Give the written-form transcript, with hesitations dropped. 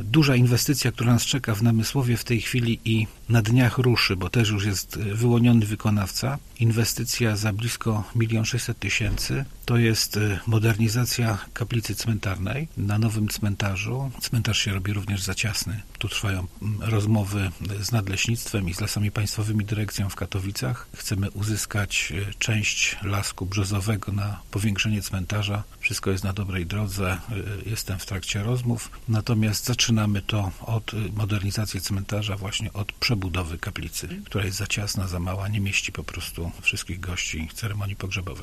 duża inwestycja, która nas czeka w Namysłowie w tej chwili i na dniach ruszy, bo też już jest wyłoniony wykonawca. Inwestycja za blisko 1 600 000. To jest modernizacja kaplicy cmentarnej na nowym cmentarzu. Cmentarz się robi również za ciasny. Tu trwają rozmowy z Nadleśnictwem i z Lasami Państwowymi Dyrekcją w Katowicach. Chcemy uzyskać część lasku brzozowego na powiększenie cmentarza. Wszystko jest na dobrej drodze. Jestem w trakcie rozmów. Natomiast zaczynamy to od modernizacji cmentarza, właśnie od przebudowy kaplicy, która jest za ciasna, za mała, nie mieści po prostu wszystkich gości ceremonii pogrzebowej.